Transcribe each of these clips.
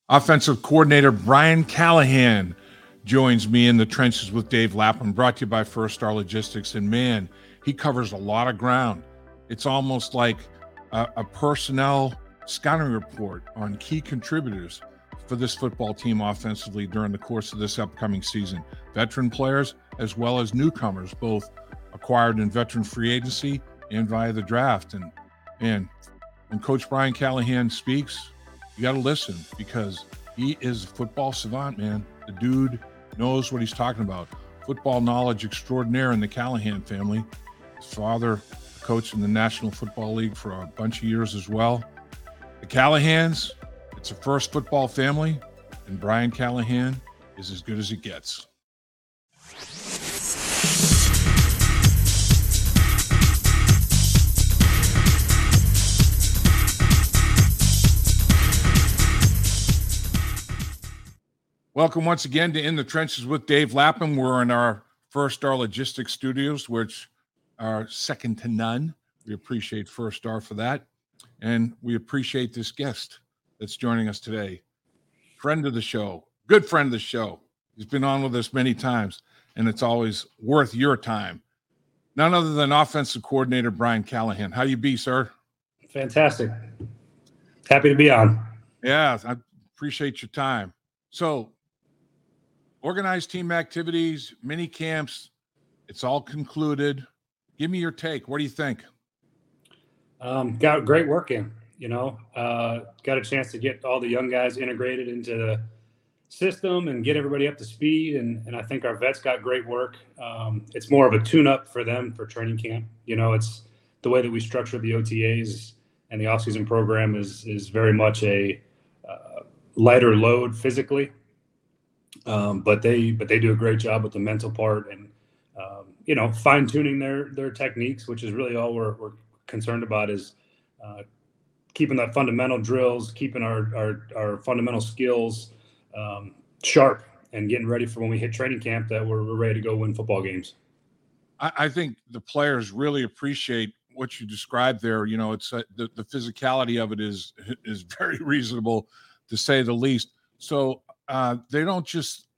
Offensive coordinator Brian Callahan joins me in the trenches with Dave Lapham, brought to you by First Star Logistics. And man, he covers a lot of ground. It's almost like a personnel scouting report on key contributors for this football team offensively during the course of this upcoming season. Veteran players as well as newcomers, both acquired in veteran free agency and via the draft. And man, when Coach Brian Callahan speaks, you got to listen because he is a football savant, man. The dude knows what he's talking about. Football knowledge extraordinaire in the Callahan family. His father, coached in the National Football League for a bunch of years as well. The Callahans, it's a first football family, and Brian Callahan is as good as it gets. Welcome once again to In the Trenches with Dave Lapham. We're in our First Star Logistics studios, which are second to none. We appreciate First Star for that. And we appreciate this guest that's joining us today. Friend of the show, good friend of the show. He's been on with us many times, and it's always worth your time. None other than offensive coordinator Brian Callahan. How you be, sir? Fantastic. Happy to be on. Yeah, I appreciate your time. So, organized team activities, mini camps, it's all concluded. Give me your take. What do you think? Got great work in, got a chance to get all the young guys integrated into the system and get everybody up to speed. And I think our vets got great work. It's more of a tune-up for them for training camp. It's the way that we structure the OTAs and the offseason program is very much a lighter load physically. But they do a great job with the mental part and, fine tuning their techniques, which is really all we're concerned about is keeping that fundamental drills, keeping our fundamental skills sharp and getting ready for when we hit training camp that we're ready to go win football games. I think the players really appreciate what you described there. It's the physicality of it is very reasonable to say the least. So they don't just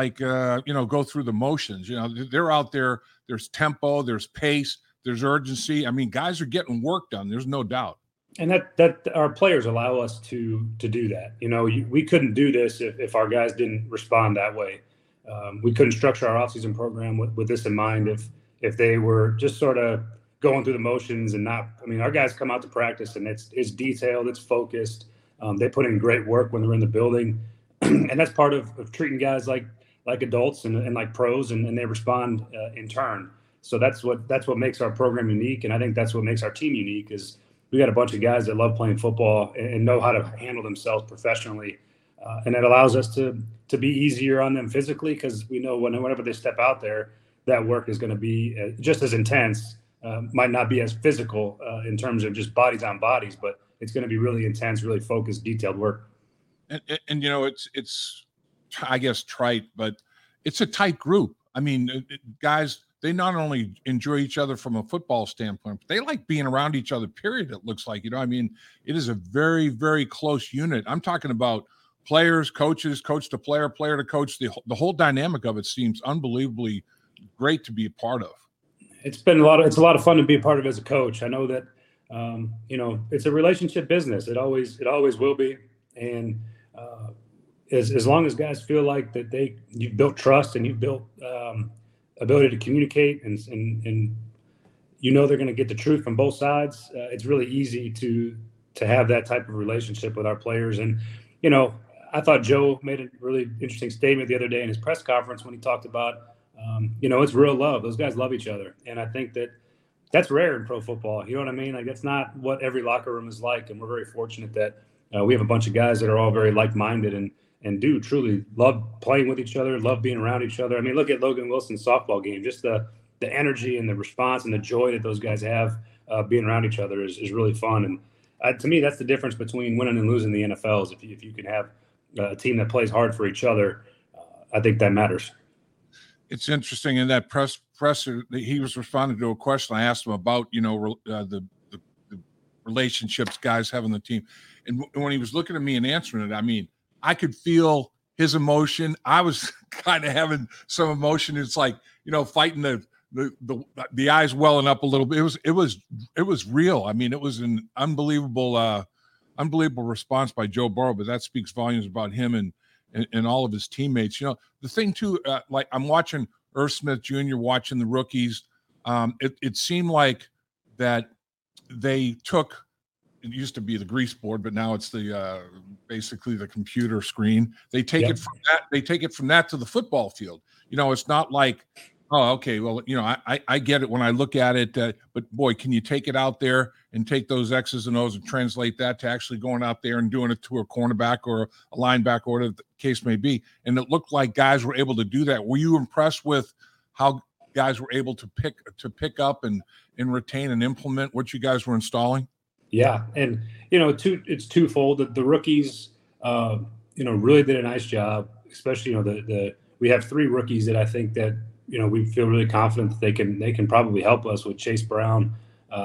go through the motions. They're out there. There's tempo, there's pace, there's urgency. I mean, guys are getting work done. There's no doubt. And that our players allow us to do that. We couldn't do this if our guys didn't respond that way. We couldn't structure our offseason program with this in mind if they were just sort of going through the motions and not. I mean, our guys come out to practice and it's detailed, it's focused. They put in great work when they're in the building. And that's part of treating guys like adults and like pros, and they respond in turn. So that's what makes our program unique, and I think that's what makes our team unique. Is we got a bunch of guys that love playing football and know how to handle themselves professionally, and it allows us to be easier on them physically because we know whenever they step out there, that work is going to be just as intense. Might not be as physical in terms of just bodies on bodies, but it's going to be really intense, really focused, detailed work. And it's I guess trite, but it's a tight group. I mean, guys, they not only enjoy each other from a football standpoint, but they like being around each other, period. It looks like, I mean, it is a very, very close unit. I'm talking about players, coaches, coach to player, player to coach. The whole dynamic of it seems unbelievably great to be a part of. It's been a lot of fun to be a part of as a coach. I know that, it's a relationship business. It always will be. And, as long as guys feel like that you've built trust and you've built ability to communicate and they're going to get the truth from both sides, it's really easy to have that type of relationship with our players. And I thought Joe made a really interesting statement the other day in his press conference when he talked about it's real love. Those guys love each other, and I think that's rare in pro football. You know what I mean? Like that's not what every locker room is like, and we're very fortunate that we have a bunch of guys that are all very like-minded and do truly love playing with each other, love being around each other. I mean, look at Logan Wilson's softball game. Just the energy and the response and the joy that those guys have being around each other is really fun. And to me, that's the difference between winning and losing the NFL is if you can have a team that plays hard for each other, I think that matters. It's interesting in that presser, he was responding to a question I asked him about, the relationships guys have on the team. And when he was looking at me and answering it, I mean, I could feel his emotion. I was kind of having some emotion. It's like, fighting the eyes welling up a little bit. It was real. I mean, it was an unbelievable response by Joe Burrow, but that speaks volumes about him and all of his teammates. The thing too, like I'm watching Irv Smith Jr., watching the rookies. It seemed like that they took, it used to be the grease board, but now it's the basically the computer screen. They take it from that. They take it from that to the football field. It's not like, oh, okay, well, I get it when I look at it, but boy, can you take it out there and take those X's and O's and translate that to actually going out there and doing it to a cornerback or a linebacker, or whatever the case may be. And it looked like guys were able to do that. Were you impressed with how guys were able to pick up and retain and implement what you guys were installing? Yeah, and it's twofold. The rookies, really did a nice job. Especially, we have 3 rookies that I think that we feel really confident that they can probably help us with Chase Brown,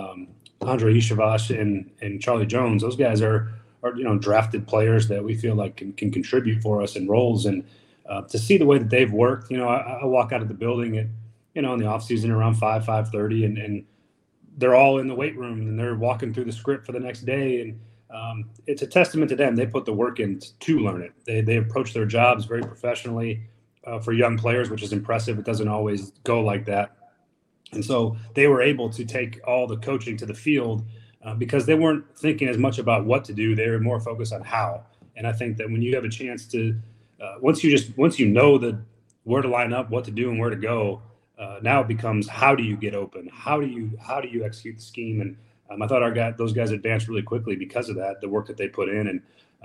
Andre Ishavash, and Charlie Jones. Those guys are drafted players that we feel like can contribute for us in roles. And to see the way that they've worked, I walk out of the building at in the off season around 5:30, and they're all in the weight room and they're walking through the script for the next day. And it's a testament to them. They put the work in to learn it. They approach their jobs very professionally for young players, which is impressive. It doesn't always go like that. And so they were able to take all the coaching to the field because they weren't thinking as much about what to do. They were more focused on how. And I think that when you have a chance to, once you know where to line up, what to do, and where to go, now it becomes how do you get open? How do you execute the scheme? And I thought those guys advanced really quickly because of that, the work that they put in. And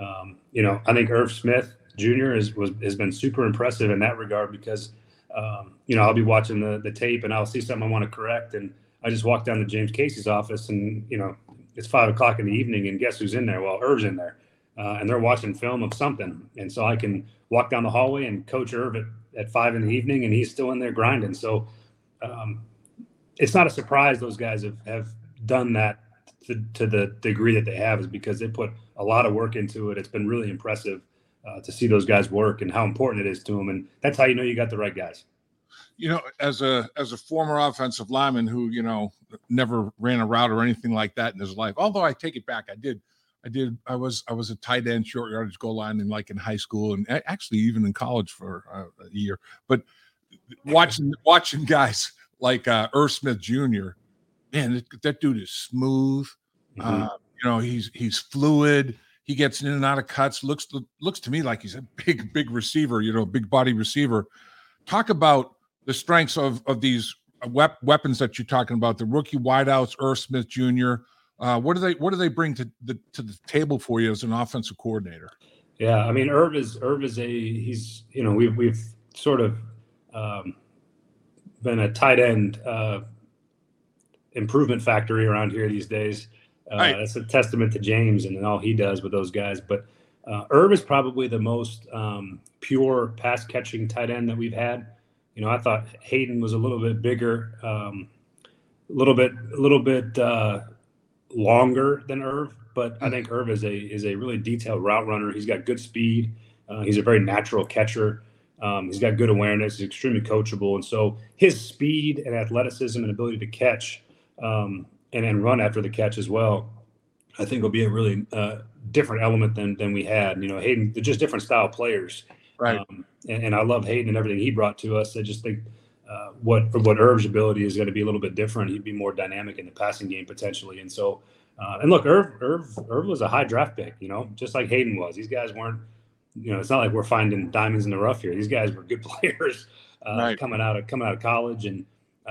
I think Irv Smith Jr. has been super impressive in that regard because I'll be watching the tape and I'll see something I want to correct, and I just walk down to James Casey's office and it's 5:00 in the evening, and guess who's in there? Well, Irv's in there, and they're watching film of something, and so I can walk down the hallway and coach Irv at 5 in the evening, and he's still in there grinding. So it's not a surprise those guys have done that to the degree that they have, is because they put a lot of work into it. It's been really impressive to see those guys work and how important it is to them, and that's how you got the right guys. As a former offensive lineman who never ran a route or anything like that in his life, although I take it back, I was a tight end, short yardage goal line in high school, and actually even in college for a year. But watching guys like Irv Smith Jr., man, that dude is smooth. Mm-hmm. He's fluid. He gets in and out of cuts. Looks to me like he's a big receiver. Big body receiver. Talk about the strengths of these weapons that you're talking about. The rookie wideouts, Irv Smith Jr. What do they bring to the table for you as an offensive coordinator? Yeah, I mean, Irv is we've sort of been a tight end improvement factory around here these days. Right. That's a testament to James and all he does with those guys. But Irv is probably the most pure pass catching tight end that we've had. I thought Hayden was a little bit bigger, a little bit longer than Irv, but I think Irv is a really detailed route runner. He's got good speed. He's a very natural catcher. He's got good awareness. He's extremely coachable, and so his speed and athleticism and ability to catch and then run after the catch as well, I think will be a really different element than we had. Hayden, they're just different style players. Right. And I love Hayden and everything he brought to us. I just think what Irv's ability is going to be a little bit different. He'd be more dynamic in the passing game potentially. And so, and look, Irv was a high draft pick, just like Hayden was. These guys weren't, it's not like we're finding diamonds in the rough here. These guys were good players right. coming out of college. And,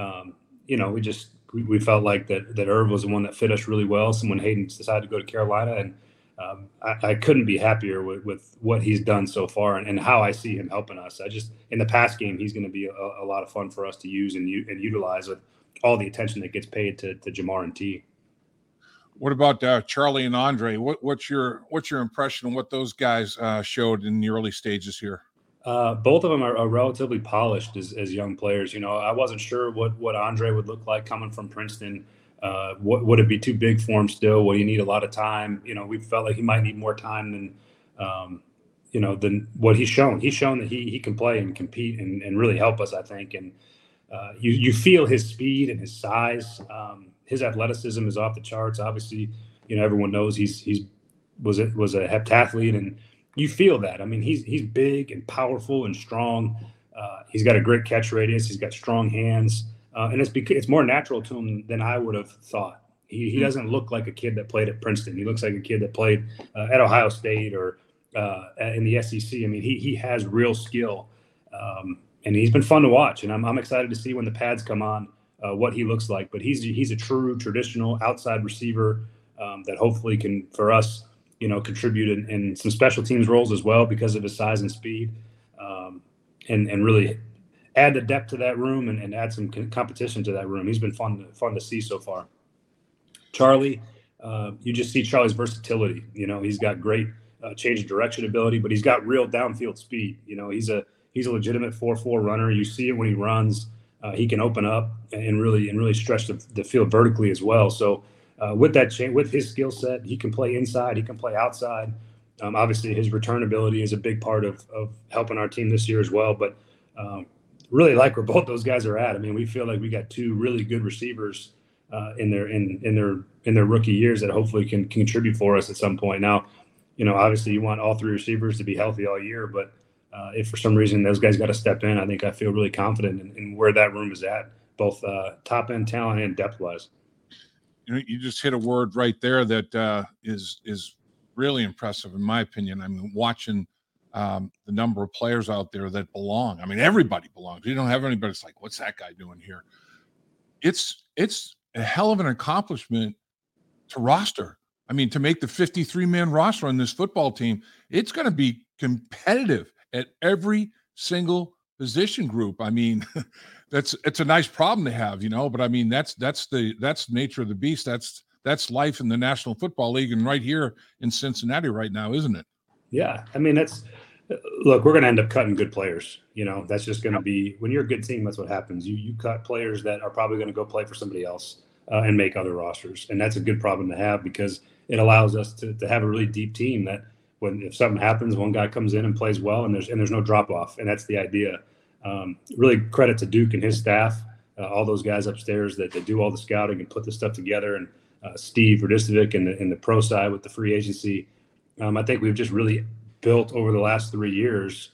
we felt like that Irv was the one that fit us really well. So when Hayden decided to go to Carolina, and I couldn't be happier with what he's done so far and how I see him helping us. In the pass game, he's going to be a lot of fun for us to use and utilize with all the attention that gets paid to Jamar and T. What about Charlie and Andre? What's your impression of what those guys showed in the early stages here? Both of them are relatively polished as young players. I wasn't sure what Andre would look like coming from Princeton. Would it be too big for him still? Will he need a lot of time? We felt like he might need more time than than what he's shown. He's shown that he can play and compete and really help us, I think. And you feel his speed and his size. His athleticism is off the charts. Obviously, everyone knows he was a heptathlete, and you feel that. I mean, he's big and powerful and strong. He's got a great catch radius. He's got strong hands, and it's more natural to him than I would have thought. He doesn't look like a kid that played at Princeton. He looks like a kid that played at Ohio State or in the SEC. I mean, he has real skill, and he's been fun to watch. And I'm excited to see when the pads come on what he looks like. But he's a true traditional outside receiver that hopefully can, for us, contribute in some special teams roles as well because of his size and speed, and really add the depth to that room and add some competition to that room. He's been fun to see so far. Charlie, you just see Charlie's versatility. He's got great change of direction ability, but he's got real downfield speed. He's a legitimate 4.4 runner. You see it when he runs. He can open up and really stretch the field vertically as well. So with his skill set, he can play inside, he can play outside. Obviously, his return ability is a big part of helping our team this year as well. But really like where both those guys are at. I mean, we feel like we got two really good receivers in their rookie years that hopefully can contribute for us at some point. Now, obviously you want all three receivers to be healthy all year, but if for some reason those guys got to step in, I feel really confident in where that room is at, both top end talent and depth wise. You just hit a word right there that is really impressive in my opinion. I mean, watching the number of players out there that belong. I mean, everybody belongs. You don't have anybody that's like, what's that guy doing here? It's a hell of an accomplishment to roster. I mean, to make the 53-man roster on this football team, it's going to be competitive at every single position group. I mean, it's a nice problem to have, but I mean, that's the nature of the beast. That's life in the National Football League and right here in Cincinnati right now, isn't it? Yeah. I mean, look, we're going to end up cutting good players. That's just going to be, when you're a good team, that's what happens. You cut players that are probably going to go play for somebody else and make other rosters. And that's a good problem to have because it allows us to have a really deep team that if something happens, one guy comes in and plays well and there's no drop off. And that's the idea. Really credit to Duke and his staff, all those guys upstairs that do all the scouting and put the stuff together. And Steve Radicevic in the pro side with the free agency. I think we've just really built over the last 3 years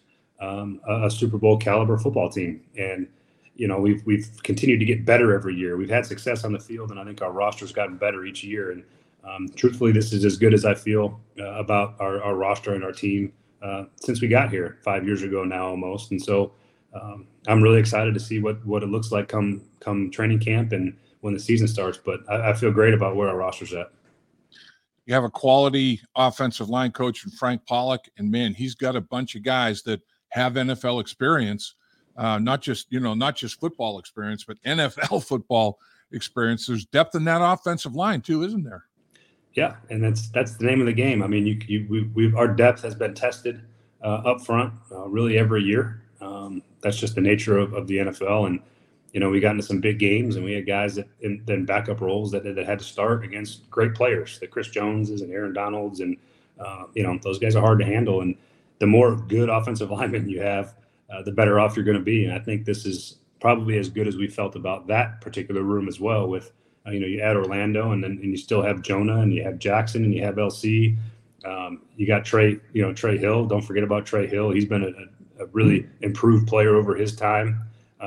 a Super Bowl caliber football team. And, we've continued to get better every year. We've had success on the field, and I think our roster's gotten better each year. And truthfully, this is as good as I feel about our roster and our team since we got here 5 years ago now almost. And so I'm really excited to see what it looks like come training camp and when the season starts. But I feel great about where our roster's at. You have a quality offensive line coach in Frank Pollock, and man, he's got a bunch of guys that have NFL experience, not just football experience, but NFL football experience. There's depth in that offensive line too, isn't there? Yeah, and that's the name of the game. I mean, our depth has been tested up front really every year. That's just the nature of the NFL, and we got into some big games, and we had guys that in backup roles that had to start against great players, the Chris Joneses and Aaron Donalds, and those guys are hard to handle. And the more good offensive linemen you have, the better off you're going to be. And I think this is probably as good as we felt about that particular room as well. With you add Orlando, and you still have Jonah, and you have Jackson, and you have LC. You got Trey Hill. Don't forget about Trey Hill. He's been a really improved player over his time.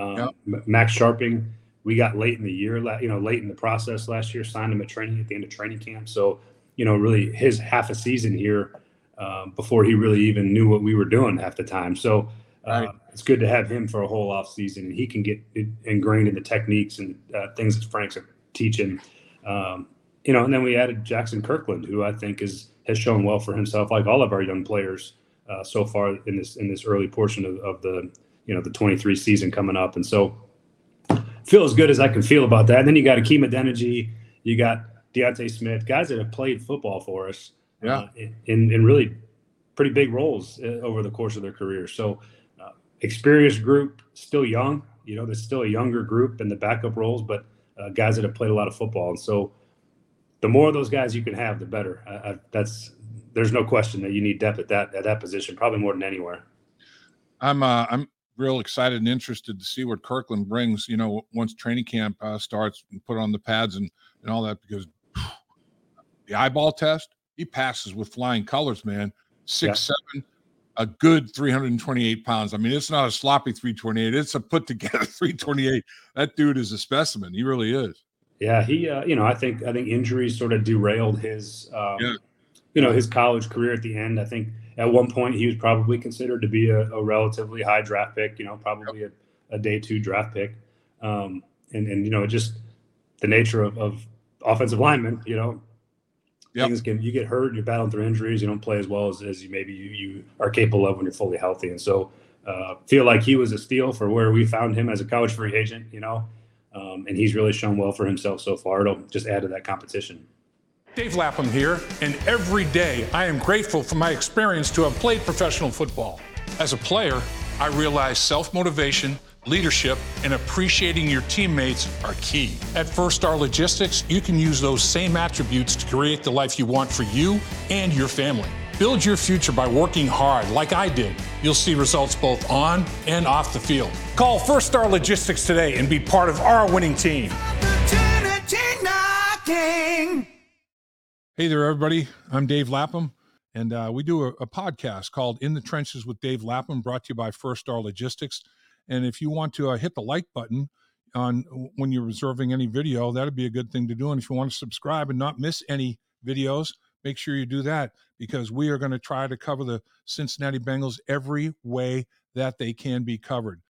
Max Sharping, we got late in the year, late in the process last year, signed him at the end of training camp. So, really his half a season here before he really even knew what we were doing half the time. So it's good to have him for a whole off season, and he can get ingrained in the techniques and things that Frank's teaching. And then we added Jackson Kirkland, who I think has shown well for himself, like all of our young players so far in this early portion of the the 23 season coming up. And so feel as good as I can feel about that. And then you got Akeem Adeniji, you got Deontay Smith, guys that have played football for us in really pretty big roles over the course of their career. So experienced group, still young, there's still a younger group in the backup roles, but guys that have played a lot of football. And so the more of those guys you can have, the better. There's no question that you need depth at that position, probably more than anywhere. I'm real excited and interested to see what Kirkland brings, once training camp starts and put on the pads and all that, because the eyeball test, he passes with flying colors, man. 6'7", a good 328 pounds. I mean, it's not a sloppy 328. It's a put together 328. That dude is a specimen. He really is. Yeah. He, I think injuries sort of derailed his, his college career at the end. I think at one point he was probably considered to be a relatively high draft pick, probably a day 2 draft pick. And just the nature of offensive linemen, things you get hurt, you're battling through injuries, you don't play as well as you are capable of when you're fully healthy. And so feel like he was a steal for where we found him as a college free agent, and he's really shown well for himself so far. It'll just add to that competition. Dave Lapham here, and every day I am grateful for my experience to have played professional football. As a player, I realize self-motivation, leadership, and appreciating your teammates are key. At First Star Logistics, you can use those same attributes to create the life you want for you and your family. Build your future by working hard like I did. You'll see results both on and off the field. Call First Star Logistics today and be part of our winning team. Hey there, everybody. I'm Dave Lapham, and we do a podcast called In the Trenches with Dave Lapham, brought to you by First Star Logistics. And if you want to hit the like button on when you're reserving any video, that'd be a good thing to do. And if you want to subscribe and not miss any videos, make sure you do that, because we are going to try to cover the Cincinnati Bengals every way that they can be covered.